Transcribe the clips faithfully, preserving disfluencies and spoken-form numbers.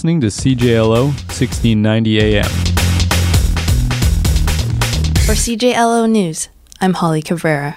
listening to C J L O sixteen ninety A M. For C J L O News, I'm Holly Cabrera.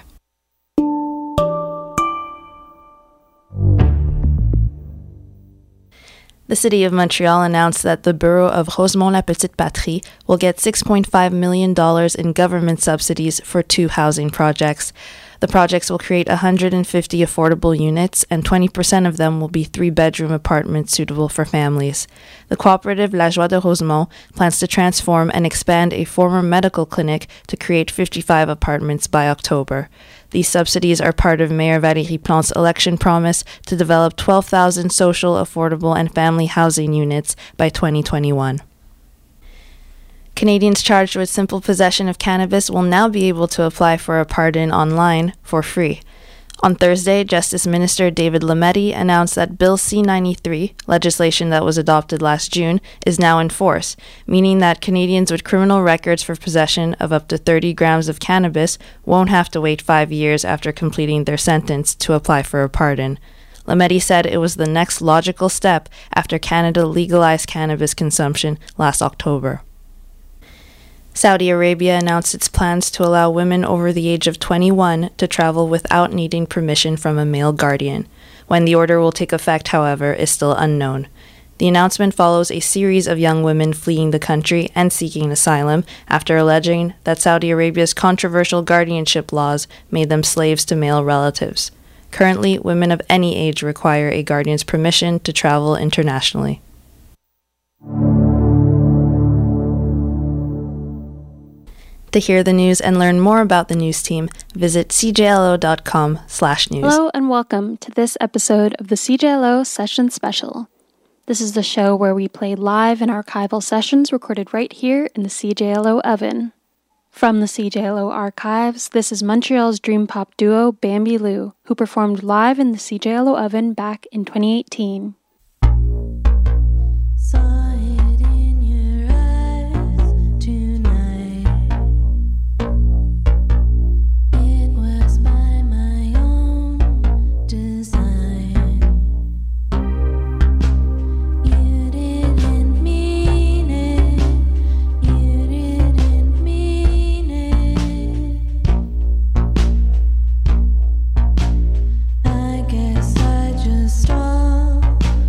The City of Montreal announced that the borough of Rosemont-la-Petite-Patrie will get six point five million dollars in government subsidies for two housing projects. The projects will create one hundred fifty affordable units, and twenty percent of them will be three-bedroom apartments suitable for families. The cooperative La Joie de Rosemont plans to transform and expand a former medical clinic to create fifty-five apartments by October. These subsidies are part of Mayor Valérie Plante's election promise to develop twelve thousand social, affordable, and family housing units by twenty twenty-one. Canadians charged with simple possession of cannabis will now be able to apply for a pardon online for free. On Thursday, Justice Minister David Lametti announced that Bill C ninety-three, legislation that was adopted last June, is now in force, meaning that Canadians with criminal records for possession of up to thirty grams of cannabis won't have to wait five years after completing their sentence to apply for a pardon. Lametti said it was the next logical step after Canada legalized cannabis consumption last October. Saudi Arabia announced its plans to allow women over the age of twenty-one to travel without needing permission from a male guardian. When the order will take effect, however, is still unknown. The announcement follows a series of young women fleeing the country and seeking asylum after alleging that Saudi Arabia's controversial guardianship laws made them slaves to male relatives. Currently, women of any age require a guardian's permission to travel internationally. To hear the news and learn more about the news team, visit c j l o dot com slash news. Hello and welcome to this episode of the C J L O Session Special. This is the show where we play live and archival sessions recorded right here in the C J L O oven. From the C J L O archives, this is Montreal's dream pop duo Bambi Lou, who performed live in the C J L O oven back in twenty eighteen. I guess I just stole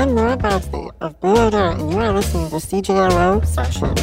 I'm Nora Bradley of Blue Odor, and you are listening to C J L O Sessions.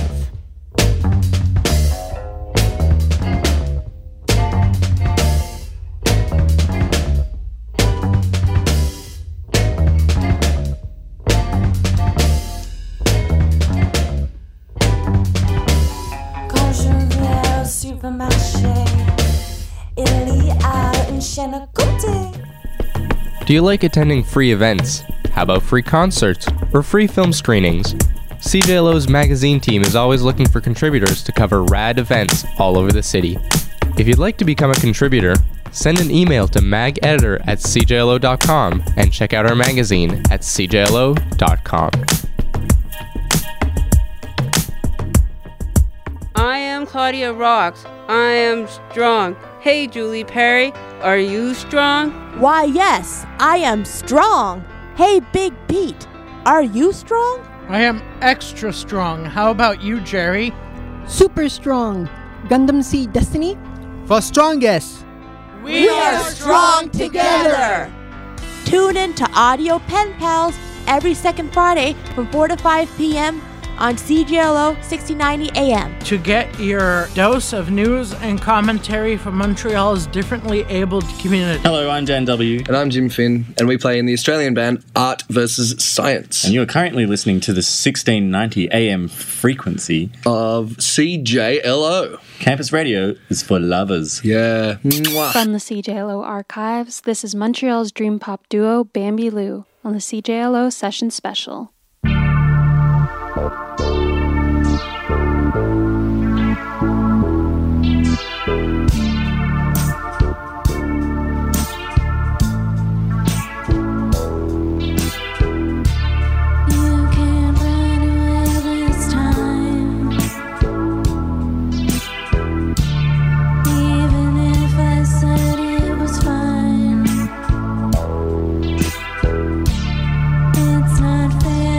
Do you like attending free events? How about free concerts or free film screenings? C J L O's magazine team is always looking for contributors to cover rad events all over the city. If you'd like to become a contributor, send an email to mageditor at c j l o dot com and check out our magazine at c j l o dot com. I am Claudia Rocks. I am strong. Hey, Julie Perry, are you strong? Why, yes, I am strong. Hey, Big Pete, are you strong? I am extra strong. How about you, Jerry? Super strong. Gundam Seed Destiny? For strongest. We, we are strong together. Tune in to Audio Pen Pals every second Friday from four to five p.m. on C J L O sixteen ninety A M. To get your dose of news and commentary from Montreal's differently abled community. Hello, I'm Dan W. And I'm Jim Finn, and we play in the Australian band Art versus Science. And you are currently listening to the sixteen ninety A M frequency of C J L O. Campus radio is for lovers. Yeah. Mwah. From the C J L O archives, this is Montreal's dream pop duo Bambi Lou on the C J L O Session Special. It's not fair.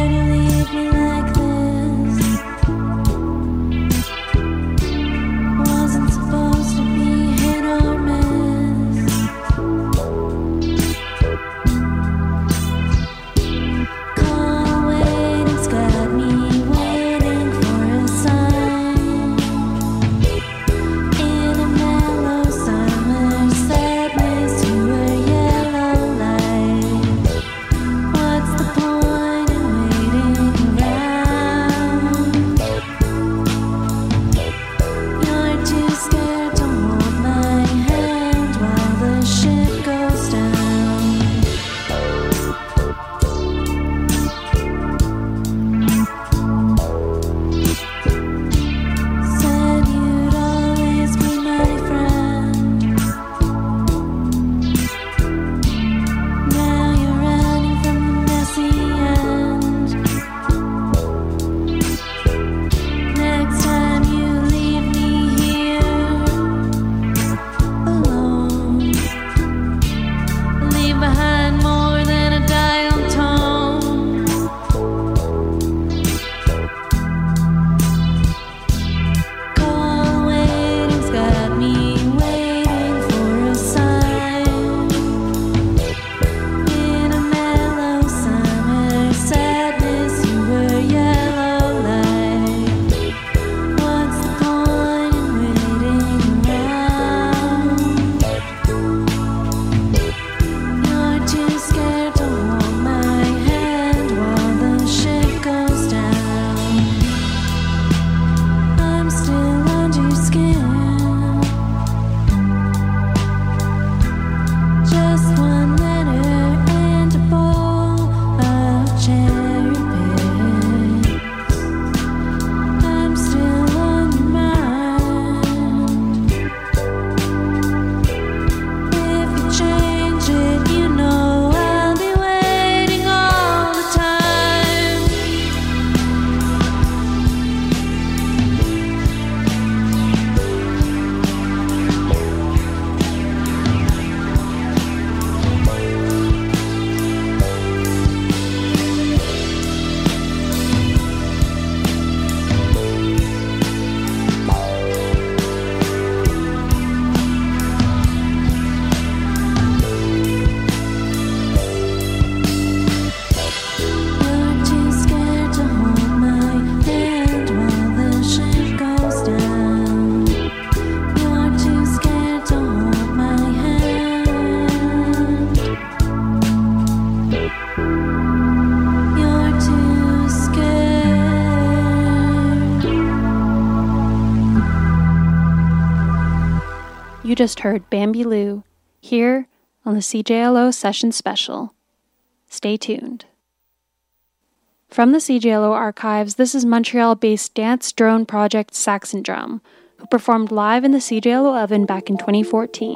just heard Bambi Lou, here on the C J L O Session Special. Stay tuned. From the C J L O archives, this is Montreal-based dance drone project Saxon Drum, who performed live in the C J L O Oven back in twenty fourteen.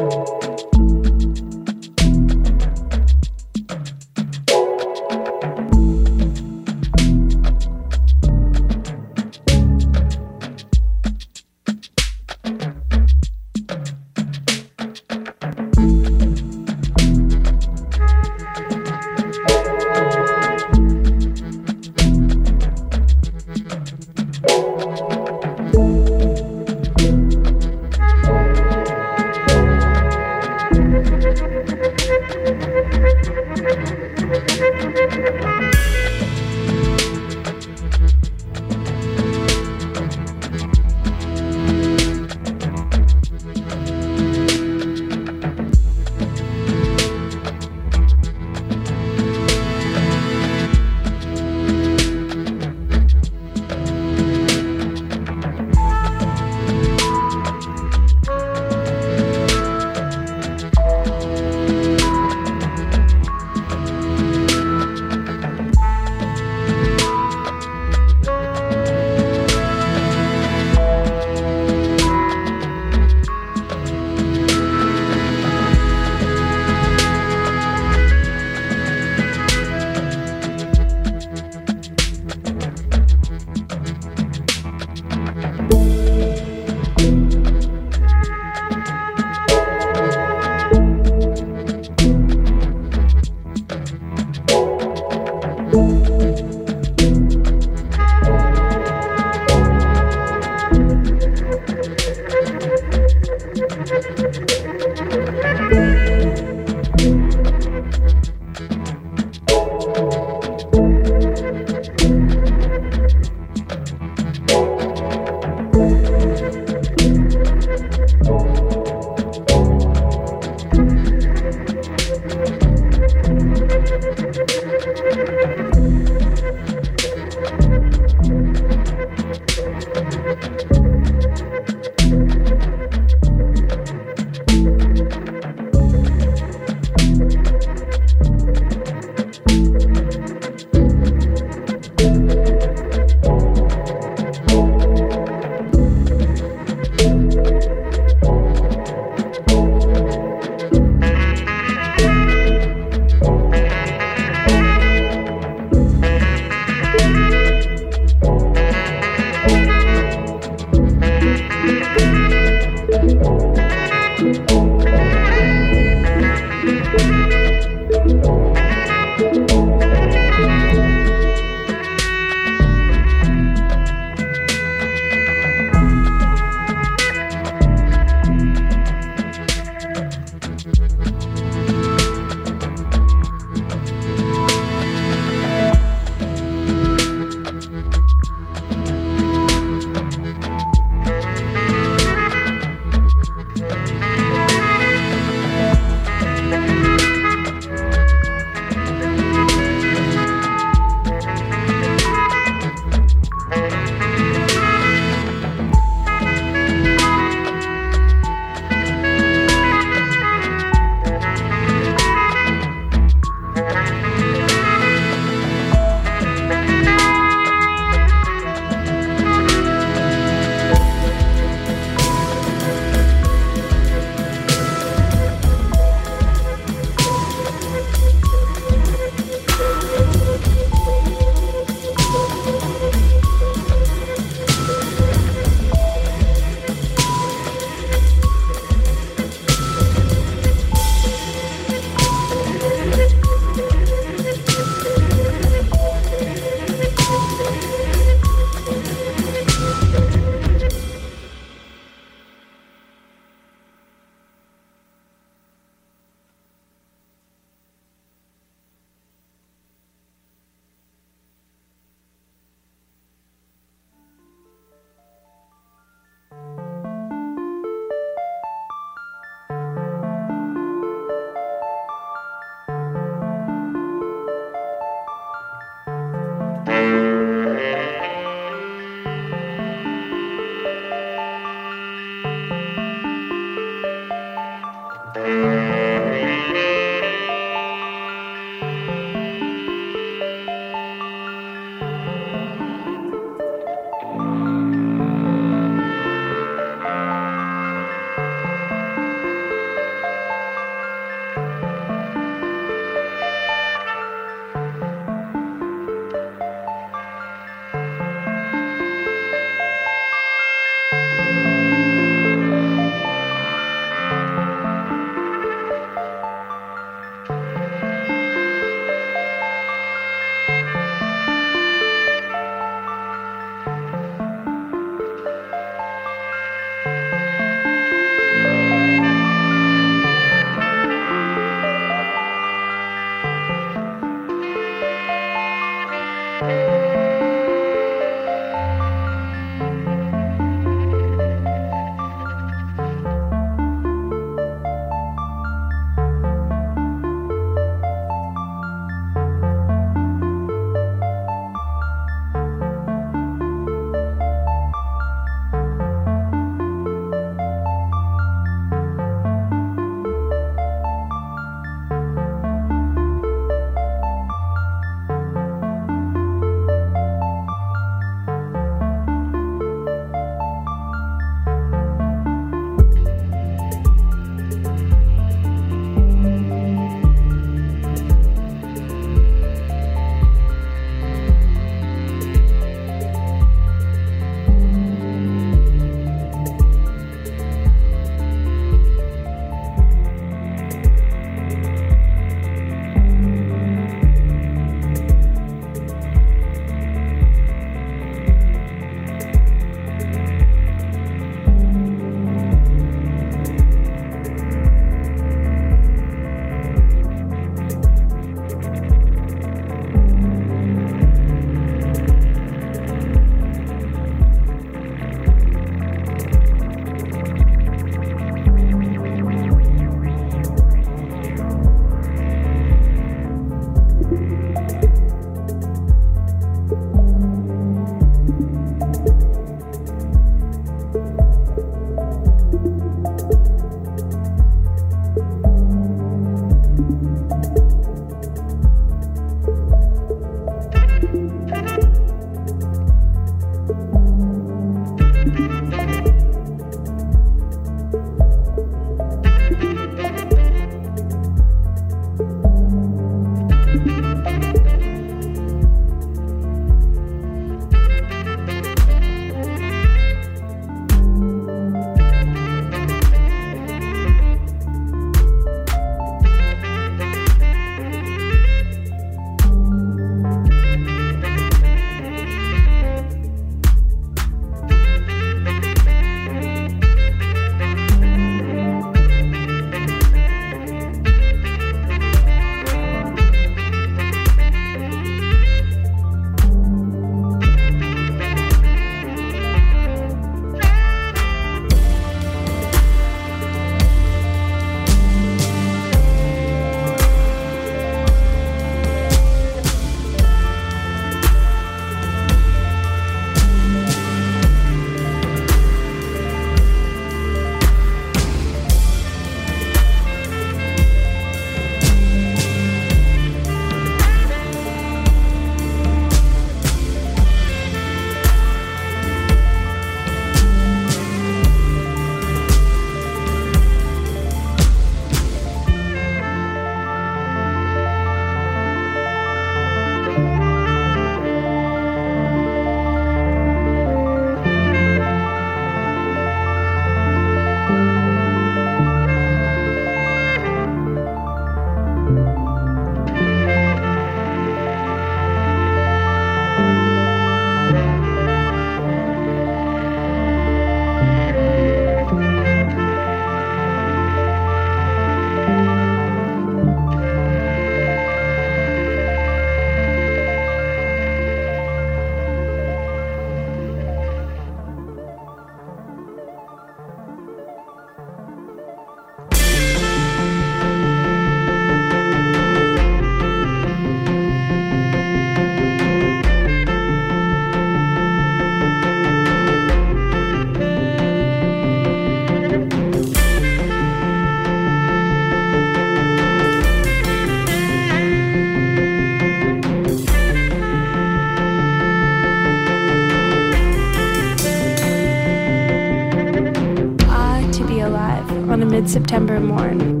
on a mid-September morn.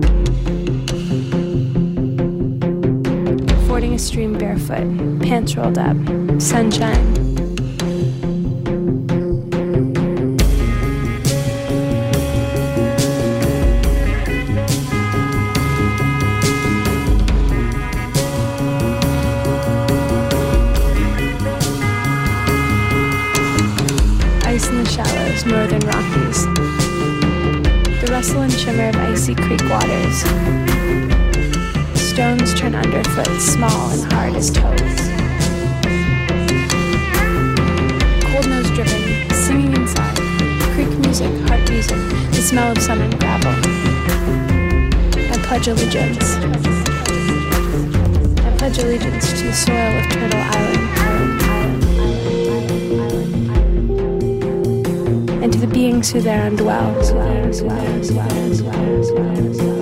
Fording a stream barefoot, pants rolled up, sunshine. Ice in the shallows, northern Rockies. The rustle and shimmer of icy creek waters. Stones turn underfoot, small and hard as toes. Cold nose driven, singing inside. Creek music, heart music, the smell of sun and gravel. I pledge allegiance. I pledge allegiance to the soil of Turtle Island, Island, Island, Island, Island, Island, and to the beings who therein dwell, dwell, dwell, dwell, dwell, dwell, dwell.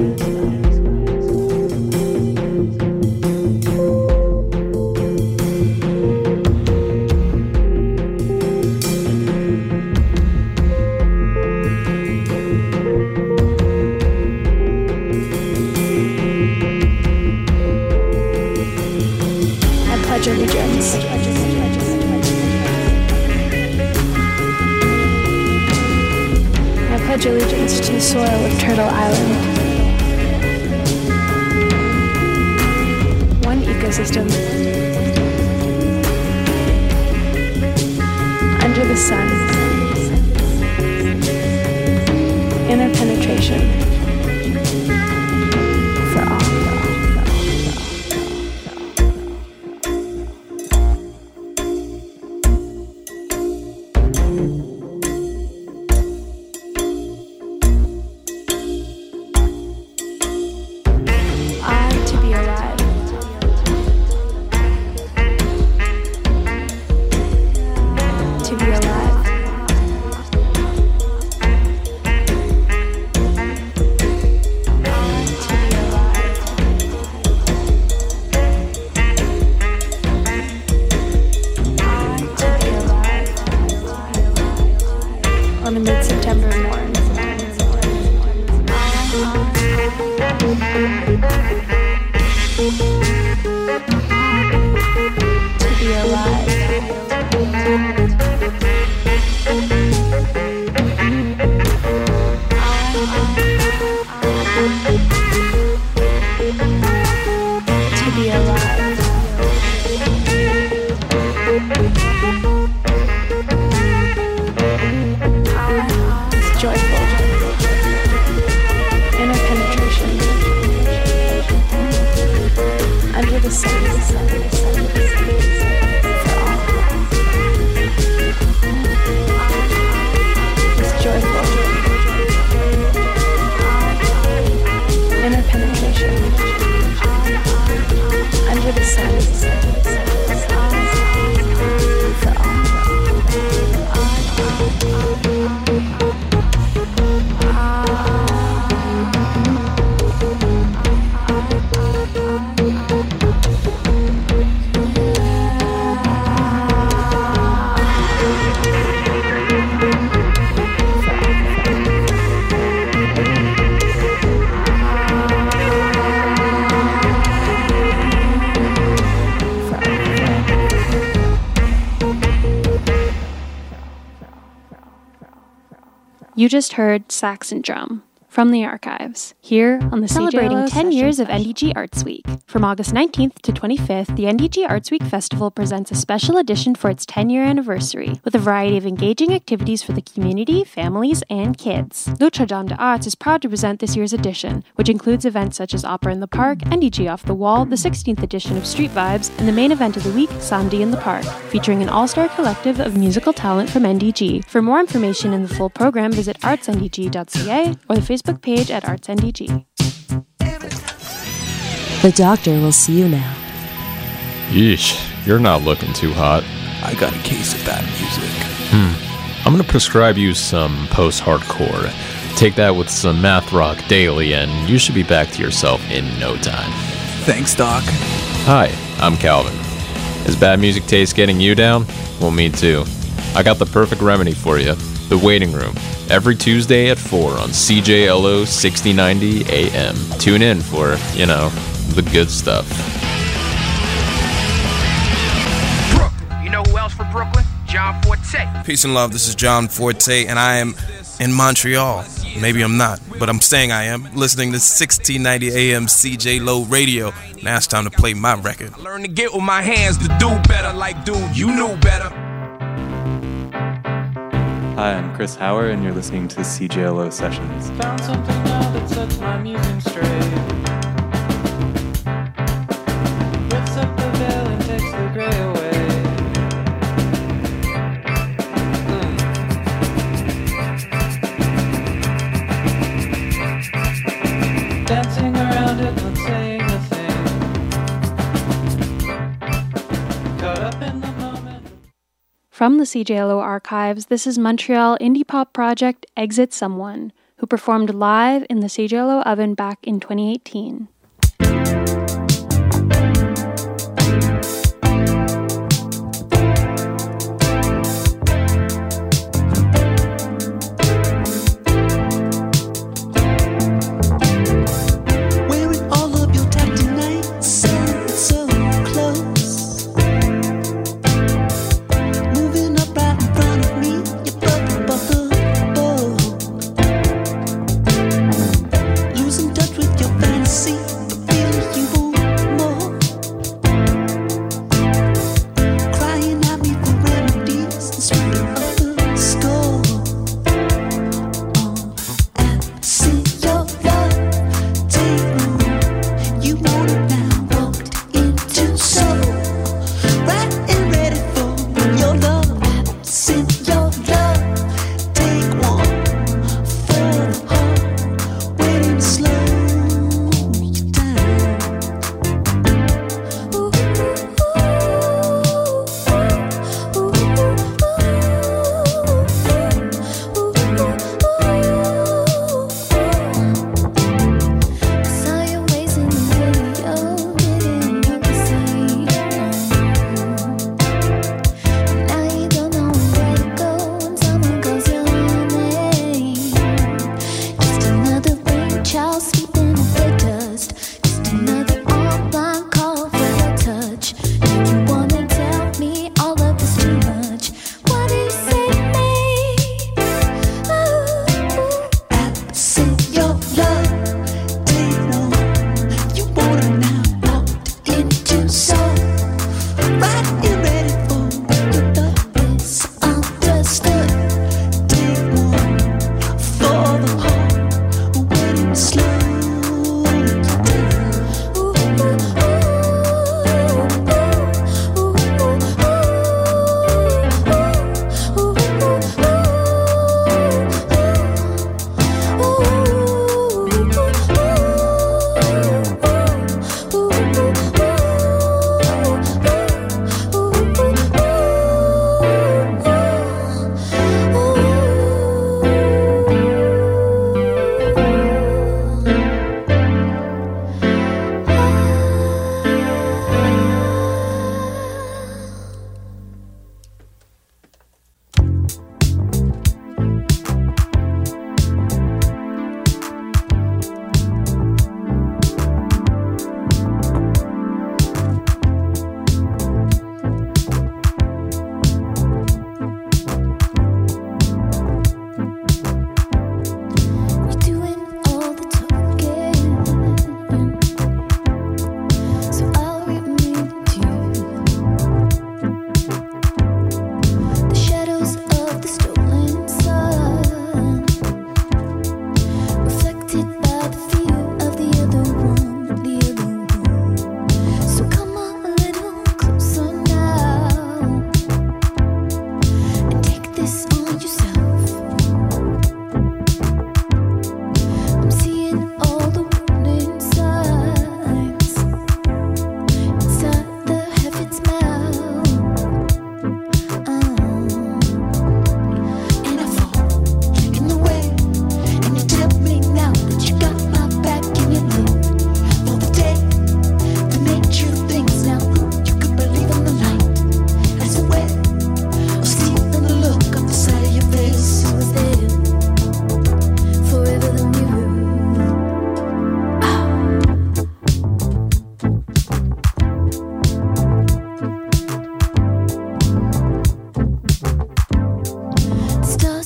Allegiance. I pledge allegiance to the soil of Turtle Island. One ecosystem. Under the sun. Inner penetration. For all. On a mid-September morn. To be alive. To be alive. Joyful. Inner penetration. Under the sun. For all. It's joyful. Inner penetration. Under the sun. For all. You just heard Saxon Drum from the archives, here on the celebrating ten years of N D G Arts Week. From August nineteenth to twenty-fifth, the N D G Arts Week Festival presents a special edition for its ten-year anniversary, with a variety of engaging activities for the community, families, and kids. Notre Dame de Arts is proud to present this year's edition, which includes events such as Opera in the Park, N D G Off the Wall, the sixteenth edition of Street Vibes, and the main event of the week, Samedi in the Park, featuring an all-star collective of musical talent from N D G. For more information and the full program, visit arts n d g dot c a or the Facebook page at arts n d g. The doctor will see you now. Yeesh, you're not looking too hot. I got a case of bad music. Hmm. I'm gonna prescribe you some post-hardcore. Take that with some math rock daily, and you should be back to yourself in no time. Thanks, Doc. Hi, I'm Calvin. Is bad music taste getting you down? Well, me too. I got the perfect remedy for you. The Waiting Room, every Tuesday at four on C J L O sixty ninety A M. Tune in for, you know, the good stuff. Brooklyn. You know who else from Brooklyn? John Forte. Peace and love, this is John Forte, and I am in Montreal. Maybe I'm not, but I'm saying I am. Listening to sixteen ninety A M C J Low Radio. Now it's time to play my record. I learned to get with my hands to do better, like dude, you knew better. Hi, I'm Chris Hauer, and you're listening to C J L O Sessions. Found something now that sets my musing straight. Lifts up the veil and takes the gray away. Dancing around it, not saying a thing. Caught up in the moment. From the C J L O archives, this is Montreal indie pop project Exit Someone, who performed live in the C J L O Oven back in twenty eighteen. See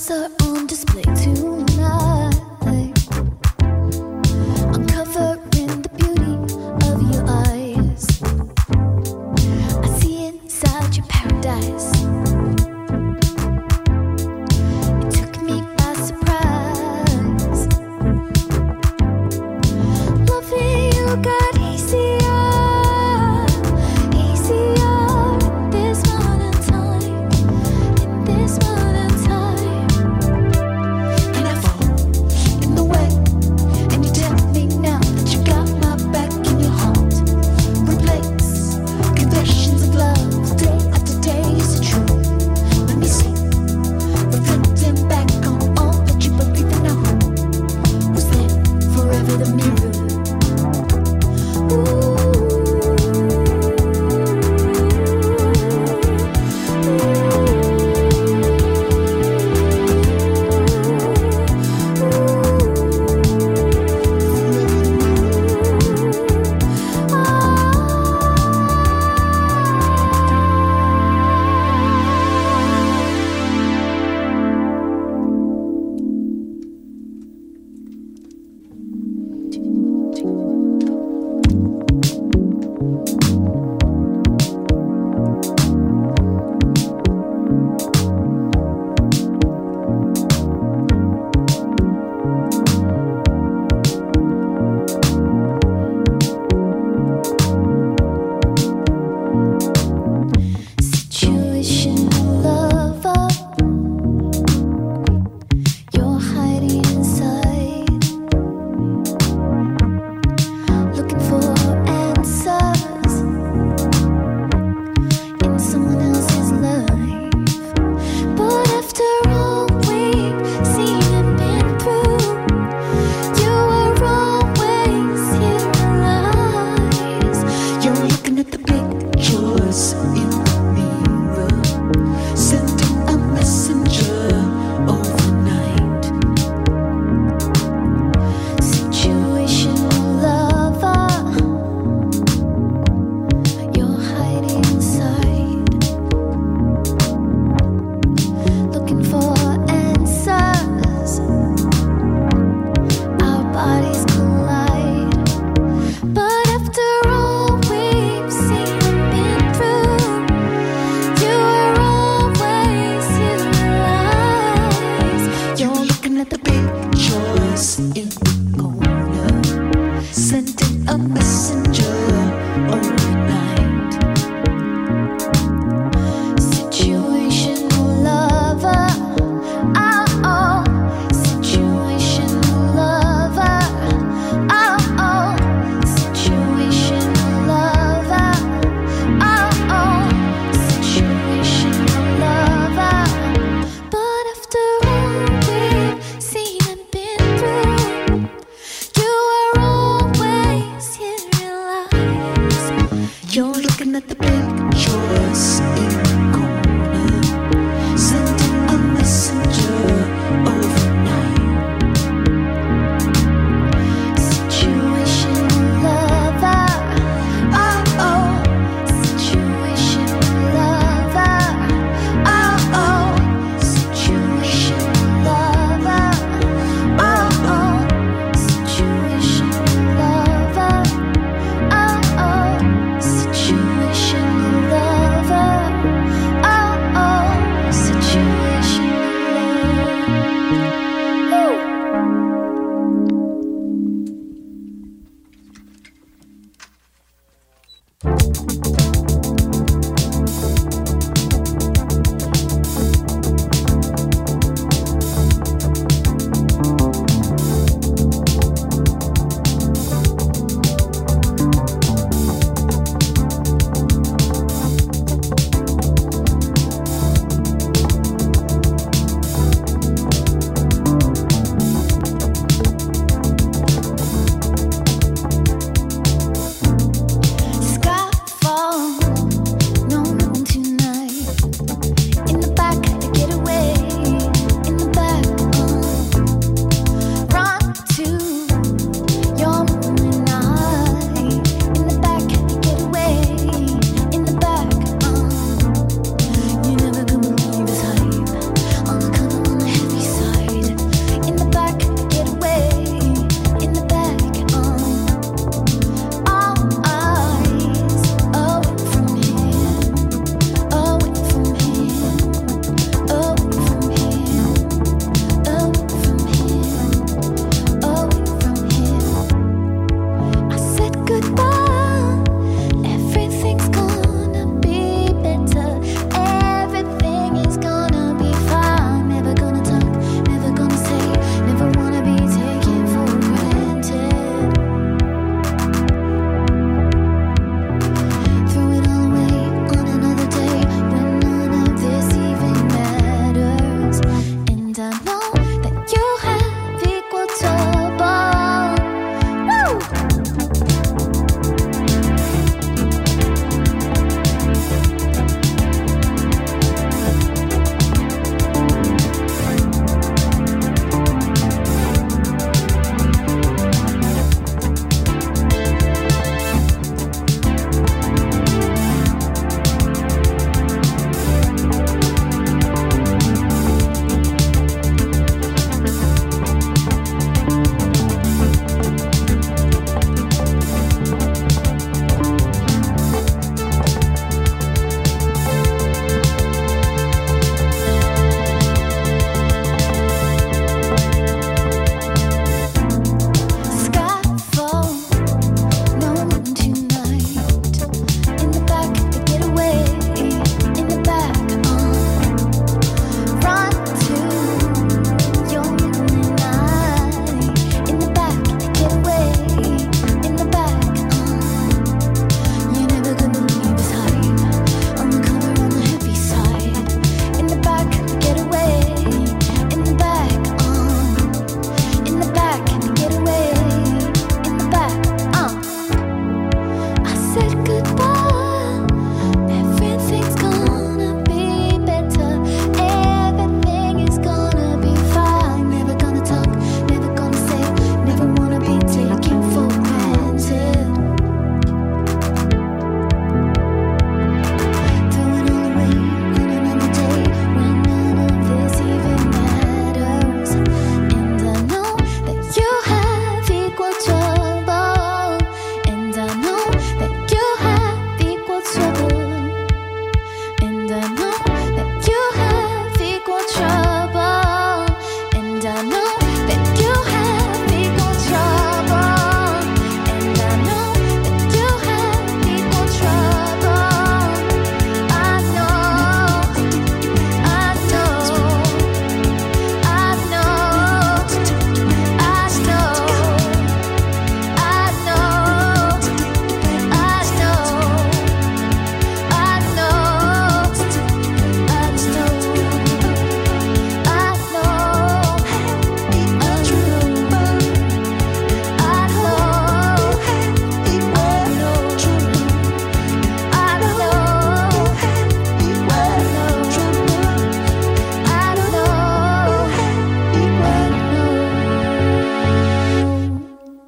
Diamonds are on display tonight, uncovering the beauty of your eyes. I see inside your paradise. It took me by surprise. Loving you got easier, easier in this modern time, in this modern time. And I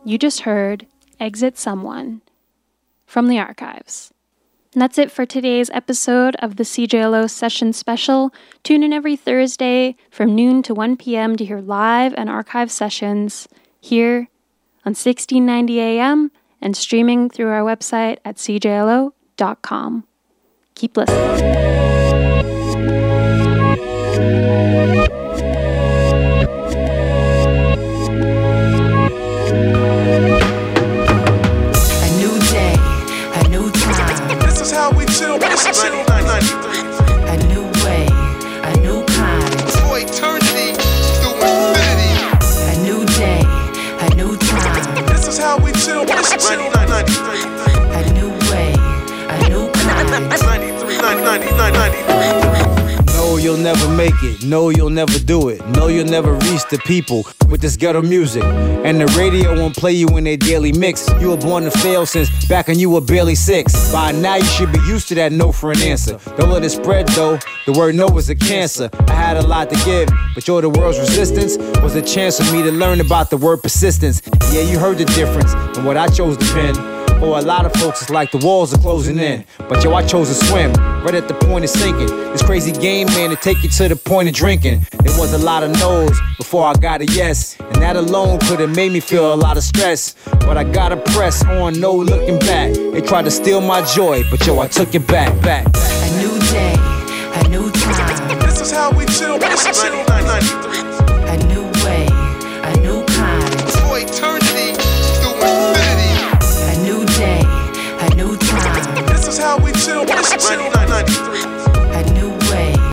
You just heard Exit Someone from the archives. And that's it for today's episode of the C J L O Session Special. Tune in every Thursday from noon to one p.m. to hear live and archive sessions here on sixteen ninety A M and streaming through our website at c j l o dot com. Keep listening. How we chill, this is ninety-nine ninety-three. A new way, a new kind. For eternity, through infinity. A new day, a new time. This is how we chill, this is ninety-nine ninety-three. A new way, a new kind. ninety-three, ninety-nine ninety-three. No, you'll never make it. No, you'll never do it. No, you'll never reach the people with this ghetto music. And the radio won't play you in their daily mix. You were born to fail since back when you were barely six. By now you should be used to that no for an answer. Don't let it spread though. The word no is a cancer. I had a lot to give, but you're the world's resistance was a chance for me to learn about the word persistence. Yeah, you heard the difference in what I chose to pen. For a lot of folks, it's like the walls are closing in. But yo, I chose to swim, right at the point of sinking. This crazy game, man, to take you to the point of drinking. There was a lot of no's before I got a yes. And that alone could have made me feel a lot of stress. But I gotta press on, no looking back. They tried to steal my joy, but yo, I took it back, back. A new day, a new time. This is how we chill, this is ninety-nine ninety-three.